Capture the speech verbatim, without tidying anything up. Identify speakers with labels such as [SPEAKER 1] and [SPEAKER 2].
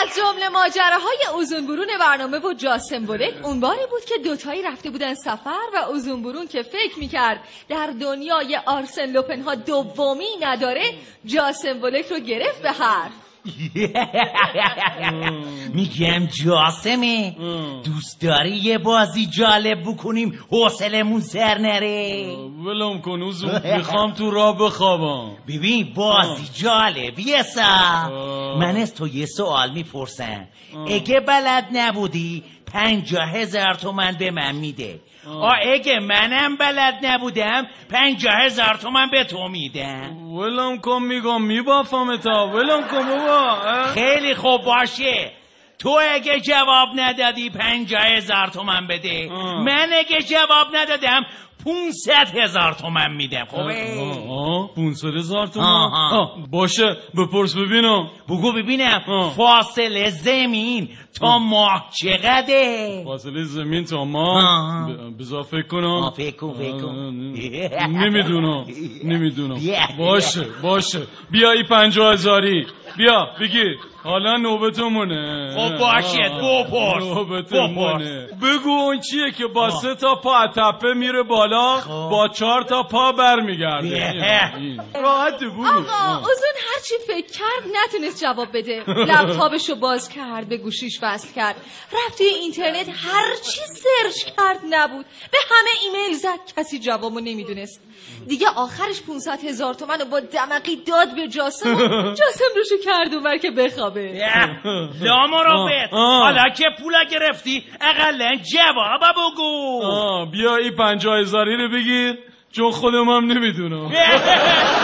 [SPEAKER 1] از جمله ماجراهای اوزونبرون برنامه و جاسم بولک اون باری بود که دوتایی رفته بودن سفر و اوزونبرون که فکر میکرد در دنیای آرسن لوپن ها دومی نداره جاسم بولک رو گرفت به حرف.
[SPEAKER 2] میگم جاسمه دوست داری یه بازی جالب بکنیم حوصلمون سر نره؟
[SPEAKER 3] ولم کن اوزون، میخوام تو راه بخوابم.
[SPEAKER 2] ببین بازی جالبیه سا. من از تو یه سوال میپرسم، اگه بلد نبودی پنجاه هزار تومن به من میده، آه اگه منم بلد نبودم پنجاه هزار تومن به تو میدم.
[SPEAKER 3] ولم کن میگم میبافم تا. ولم کن بابا.
[SPEAKER 2] خیلی خوب باشه، تو اگه جواب ندادی پنجاه هزار تومن بده، آه. من اگه جواب ندادم پونصد هزار تومن میدم. خوبه؟
[SPEAKER 3] آه پونصد هزار تومن. باشه بپرس ببینم.
[SPEAKER 2] بگو ببینم. آه. فاصله زمین تا ماه چقدره؟
[SPEAKER 3] فاصله زمین تا ماه بذار فکر کنم.
[SPEAKER 2] فکر کن فکر کن.
[SPEAKER 3] نمیدونم نمیدونم. باشه باشه بیا ای پنجاه هزاری بیا بگیر. حالا نوبتمونه.
[SPEAKER 2] خب باشه بپرس.
[SPEAKER 3] نوبتمونه. بگو اون چیه که با سه تا پا تپه میره بالا با چهار تا پا برمیگرده؟ راحت بگو.
[SPEAKER 1] آقا اوزون هرچی فکر کرد نتونست جواب بده. لپتاپشو باز کرد، به گوشیش وصل کرد، رفت توی اینترنت هرچی سرچ کرد نبود، به همه ایمیل زد، کسی جوابو نمیدونست. دیگه آخرش پونصد هزار تومن با دمقی داد به جاسم و جاسم روشو کرد اونور که بخوابه.
[SPEAKER 2] لاما رو بید، حالا که پولا گرفتی اقلا جواب بگو.
[SPEAKER 3] بیا این پنجاه هزاری رو بگیر چون خودم هم نمیدونم.